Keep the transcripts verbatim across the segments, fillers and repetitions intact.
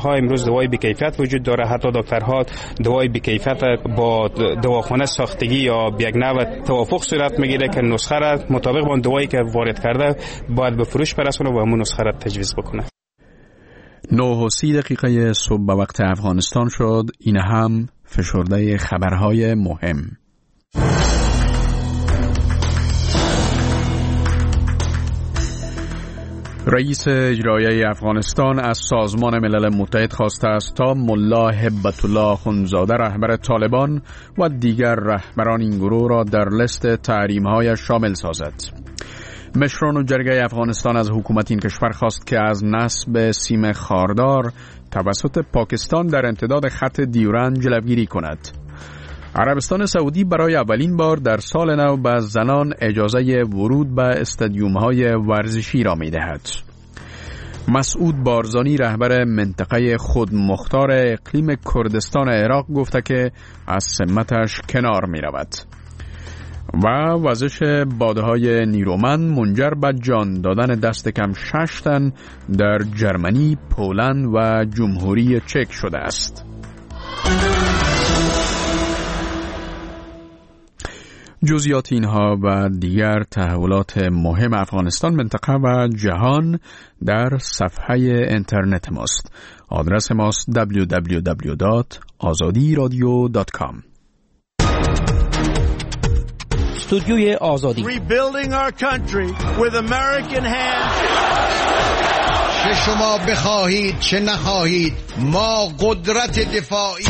دواخانه‌ها امروز دوای بی‌کیفیت وجود داره. حتی دکترها دوای بی‌کیفیت با دواخانه ساختگی یا به یک نوع توافق صورت میگیره که نسخه را مطابق با دوایی که وارد کرده باید به فروش برسونه و همون نسخه را تجویز بکنه. نه و سی دقیقه صبح به وقت افغانستان شد. این هم فشرده خبرهای مهم. رئیس اجرایی افغانستان از سازمان ملل متحد خواسته است تا ملا هبت الله اخندزاده رهبر طالبان و دیگر رهبران این گروه را در لیست تحریم‌هایش شامل سازد. مشران و جرگه افغانستان از حکومت این کشور خواست که از نصب سیم خاردار توسط پاکستان در امتداد خط دیورند جلوگیری کند. عربستان سعودی برای اولین بار در سال نو به زنان اجازه ورود به استادیوم‌های ورزشی را می‌دهد. مسعود بارزانی رهبر منطقه خودمختار اقلیم کردستان عراق گفته که از سمتش کنار می‌رود. و وزش بادهای نیرومند منجر به جان دادن دست کم شش تن در جرمنی، پولند و جمهوری چک شده است. جزئیات اینها و دیگر تحولات مهم افغانستان، منطقه و جهان در صفحه اینترنت ماست. آدرس ماست دبلیو دبلیو دبلیو دات آزادی رادیو دات کام. استودیوی آزادی. Rebuilding our country with American hands. چه شما بخواهید چه نخواهید ما قدرت دفاعی.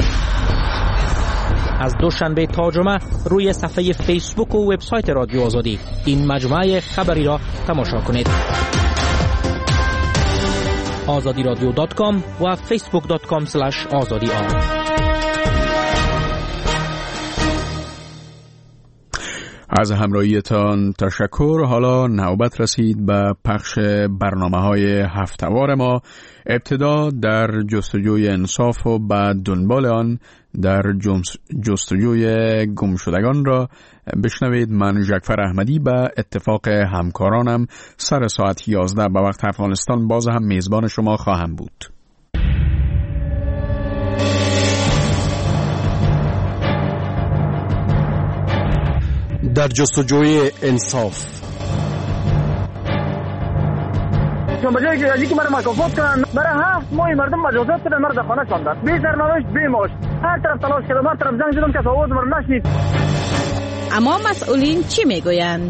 از دوشنبه تا جمعه روی صفحه فیسبوک و وبسایت رادیو آزادی این مجموعه خبری را تماشا کنید. آزادی رادیو دات کام و فیسبوک دات کام اسلش آزادی آر. از همراهیتان تشکر. حالا نوبت رسید به پخش برنامه‌های هفته‌وار ما. ابتدا در جستجوی انصاف و بعد دنبال آن در جستجوی گمشدگان را بشنوید. من جعفر احمدی به اتفاق همکارانم سر ساعت یازده به وقت افغانستان باز هم میزبان شما خواهم بود. در جستجوی انصاف. بجای که یکی مرا مکافات کنن، برای هفت ماه مردم مجازات شدن، مرد خانه شاندن، بی سرنوشت بی معاش، هر طرف تلاش کردم، هر طرف زنگ زدم که آواز مرا نشنید. اما مسئولین چی میگویند؟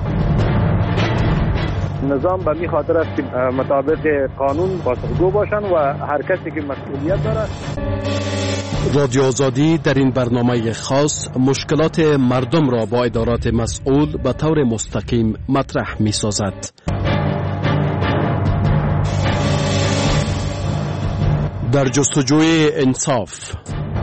نظام به می خاطر است که مطابق قانون باسخگو باشن و هر کسی که مسئولیت داره. رادیو آزادی در این برنامه خاص مشکلات مردم را با ادارات مسئول به طور مستقیم مطرح می سازد. در جستجوی انصاف.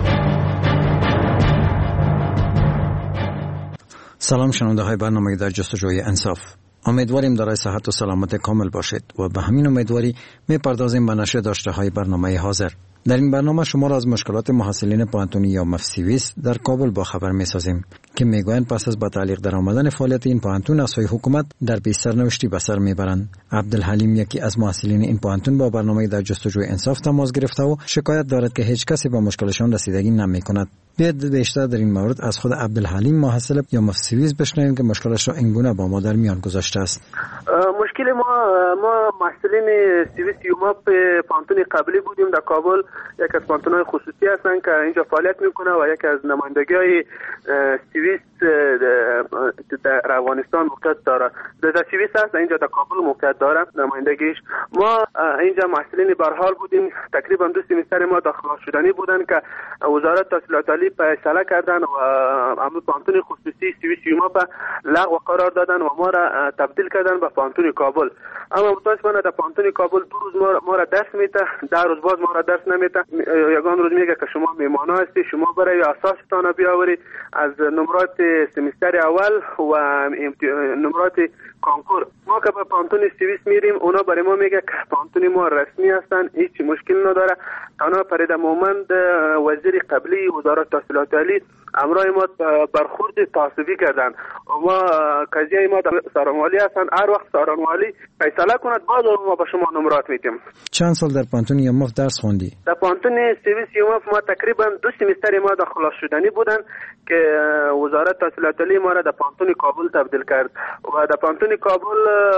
سلام شنونده های برنامه در جستجوی انصاف. امیدواریم دارای صحت و سلامت کامل باشید و به همین امیدواری می پردازیم به نشر داشته های برنامه حاضر. در این برنامه شما را از مشکلات محصلین پانتونی یا مفسیویس در کابل با خبر می سازیم که می گویند پس از با تعلیق در آمدن فعالیت این پانتون از سوی حکومت در پیش سرنوشتی به سر می برند. عبدالحلیم یکی از محصلین این پانتون با برنامه در جستجوی انصاف تماس گرفته و شکایت دارد که هیچ کسی با مشکلشان رسیدگی نمی کند. بیاید بیشتر در این مورد از خود عبدالحلیم محصل یا مفسیویس بشنویم که مشکلش را اینگونه با ما در میان گذاشته است. مشکل ما ما محصلین سیویس یوماپ پانتون قبلی بودیم در کابل. یک از پانتون‌های خصوصی هستن که اینجا فعالیت میکنه و یک از نمایندگی‌های سیویس در افغانستان موقعیت داره. در سیویس هست اینجا در کابل موقعیت داره نمایندگیش. ما اینجا محصلین برحال بودیم. تقریبا دو سمستر ما داخل شدنی بودن که وزارت تحصیلات عالی فیصله کردن و همون پانتون خصوصی سیویس یوماپ لغو قرار دادن و ما را تبدیل کردن به پانتون کابل. اما متاسفانه در پانتون کابل دو روز ما, ما را درس میده، در روز باز ما را درس نمیده. یگان روز میگه که شما میمانا هستی، شما برای اساستان بیاوری از نمرات سمستر اول و نمرات کانکور. ما که به پانتون سیویس میریم اونا برای ما میگه که پانتون ما رسمی هستن، هیچ مشکل نداره. تنها فرید مومند وزیر قبلی وزارت تحصیلات عالی امرای ما برخورد تعصبی کردن. ما قضیه ما در سارانوالی هستن، هر وقت سارانوالی فیصله کند بعد ما به شما نمرات میدیم. چند سال در پانتون یوماف درس خوندی؟ در پانتون سیویس یوماف ما تقریبا دو سمستر ما در خلاص شدنی بودن که وزارت تحصیلات عالی ما را در پانتون کابل تبدیل کرد و در پانتون کابل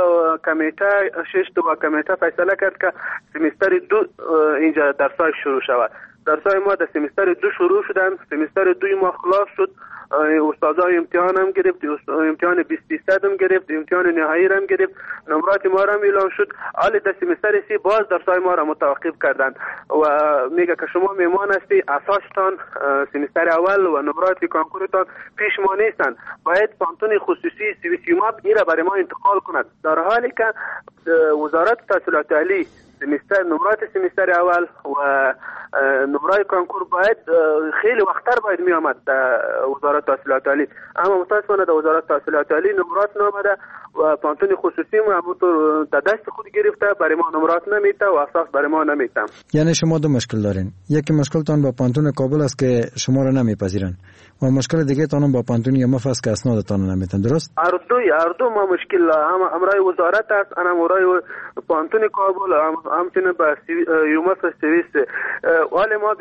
کمیته شش تا کمیته فیصله کرد که سمستر دو اینجا درسای شروع شود. درسای ما در سمستر دو شروع شدن، سمستر دوی ما خلاص شد، استادای امتحان هم گرفت، امتحان بیست درصد هم گرفت، امتحان نهایی هم گرفت، نمرات ما هم اعلام شد. حالا در سمستر سی باز درسای ما را متوقف کردند و میگه که شما میمان هستی، اساستان سمستر اول و نمرات کنکورتان پیش ما نیستند، باید پانتون خصوصی سیویس یوماپ این را برای ما انتقال کند، در حالی که وزارت تحصیلات عالی سمستر نمرات سمستر اول و نمرای کنکور باید خیلی وقتتر باید می آمد در وزارت تحصیلات عالی، اما متاسفانه در وزارت تحصیلات عالی نمرات نامده و پانتون خصوصی ما همونطور در دست خود گرفته، برای ما نمرات نمیته و اساس برای ما نمیته. یعنی شما دو مشکل دارین، یکی مشکلتان با پانتون کابل است که شما را نمیپذیرن و مشکل دیگه تان با پانتون یوماف است که اسنادتان نمیتن، درست؟ هر دوی هر دو ما مشکل هم امرای وزارت است، انا امرای پانتون کابل همچنین با یوماف سیویس. ولی ما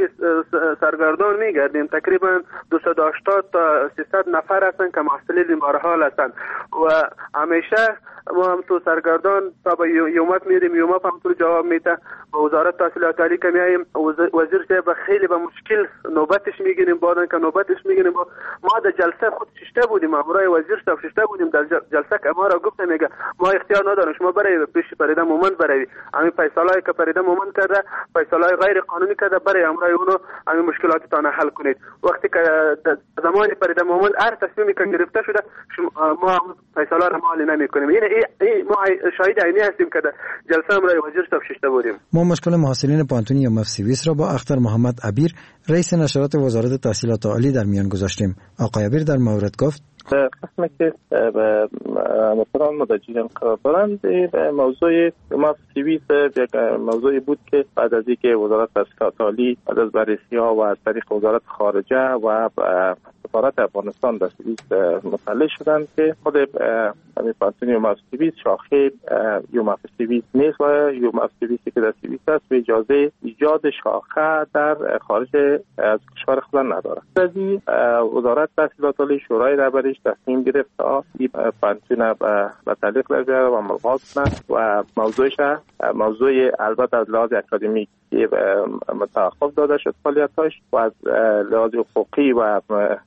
سرگردان میگردیم، تقریبا دویست و هشتاد تا سیصد نفر هستند که محصلین بهرحال هستند و همیشه ما هم تو سرگردان تا به یوماف میریم، یوماف هم تو جواب میده. به وزارت تحصیلات عالی که میایم وزیر صاحب خیلی به مشکل نوبتش میگیریم، بعدن که نوبتش میگیریم ما در جلسه خود ششته بودیم، امرای وزیر صاحب ششته بودیم در جلسه که ما را گفت میگه ما اختیار نداریم، شما برای پیش پریده مومند برای همین فیصله که پریده مومند کرده، فیصله غیر قانونی کرده، برای امرای اونو همین مشکلاتتان حل کنید. وقتی که زمان پریده مومند هر تصمیمی که گرفته شده ما فیصله را مالی نمیکنیم. یعنی ای ما شاهد عینی هستیم که جلسه امرای وزیر صاحب ششته بودیم. ما مشکل محصلین پانتون یوماف سیویس را با اختر محمد عبیر رئیس نشرات وزارت تحصیلات عالی در میان گذاشتیم. آقای عبیر در مورد گفت قسمی که مثلا مدرجین قرار دارند، موضوع یوماف سیویس یک موضوعی بود که بعد از اینکه وزارت تحصیلات عالی بعد از بررسی ها و از طریق وزارت خارجه و سفارت افغانستان در سیویس مطلع شدند که خود همین پانتون یوماف سیویس شاخه یوماف سیویس نیست و یوماف سیویسی که در سیویس است و اجازه ایجاد شاخه در خارج از کشور خود ندارد. از این وزارت تحصیلات عالی شورای رهبریش تصمیم گرفت تا این پانتون به تعلیق در بیاره و ملغاز کنه و موضوعش موضوع البته از لحاظ اکادمیک متوقف داده شد فعالیتاش و از لحاظ حقوقی و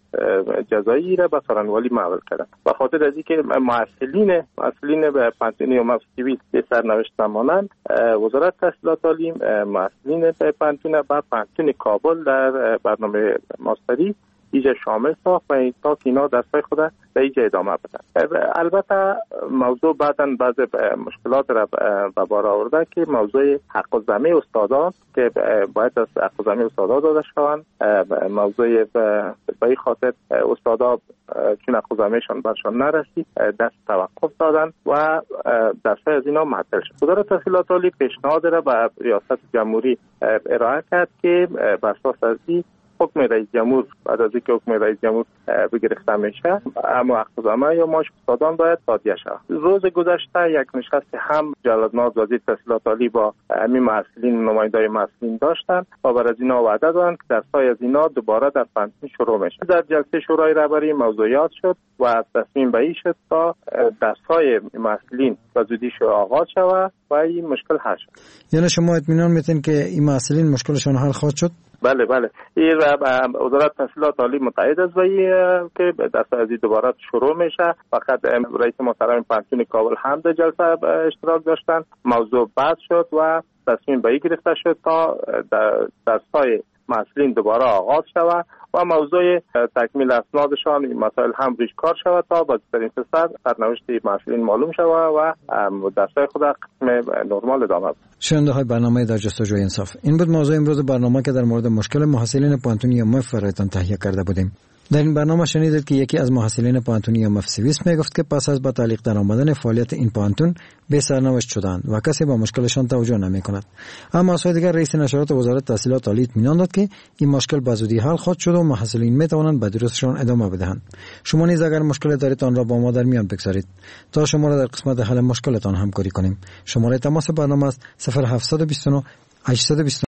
جزایی را به سارانوالی محول کردن. به خاطر از اینکه محصلین محصلین به پانتون یوماف سیویس سرنوشت مانند، وزارت تحصیلات عالی محصلین به پانتون و پانتون کابل در برنامه ماستری ایجا شامل ساخت و تا اینا درسای خود به ایجا ادامه بدن. البته موضوع بعداً بعض مشکلات را به بار آورده که موضوع حق الزحمه استادان که باید از حق الزحمه استادا داده شوند، موضوع به این خاطر استادا چون حق الزحمهشان برشان نرسید دست توقف دادن و درسای از اینا معطل شد. وزارت تحصیلات عالی پیشنهاد را به ریاست جمهوری ارائه کرد که بر اساس از این حکم رئیس جمهور بعد از اینکه حکم رئیس جمهور بگرفته میشه اما اقتضامه یا ماش استادان باید تادیه شود. روز گذشته یک نشست هم جلال‌ناز وزیر تحصیلات عالی با همین محصلین نمایندای محصلین داشتن و بر از اینا وعده دادن که درسای از اینا دوباره در پانتون شروع میشه. در جلسه شورای رهبری موضوعات شد و تصمیم به این شد تا درسای محصلین به زودی آغاز شود و این مشکل حل شد. یعنی شما اطمینان میتین که این محصلین مشکلشون حل خواهد شد؟ بله بله، این وزارت تحصیلات عالی متعهد است و که دست از دوباره شروع میشه. فقط رئیس محترم پانتون کابل هم در جلسه اشتراک داشتن، موضوع بحث شد و تصمیم به این گرفته شد تا درس‌های محصلین دوباره آغاز شود و موضوع تکمیل اسنادشان مسائل هم روش کار شود تا با این فصل سرنوشت محصلین معلوم شود و درس‌های خود قسم نرمال ادامه بده. شنونده های برنامه در جستجوی انصاف، این بود موضوع امروز برنامه که در مورد مشکل محصلین پانتون یوماف برایتان تهیه کرده بودیم. در این برنامه شنیدید که یکی از محصلین پانتون یومف سوئیس میگفت که پس از با تعلیق در آمدن فعالیت این پانتون به سرنوشت شدند و کسی با مشکلشان توجه نمی‌کند. اما از سوی دیگر رئیس نشریات وزارت تحصیلات عالی اطمینان داد که این مشکل به زودی حل خواهد شد و محصلین میتوانند به دروسشان ادامه بدهند. شما نیز اگر مشکل دارید آن را با ما در میان بگذارید تا شما را در قسمت حل مشکلتان همکاری کنیم. شماره تماس برنامه است صفر هفت دو نه هشت دو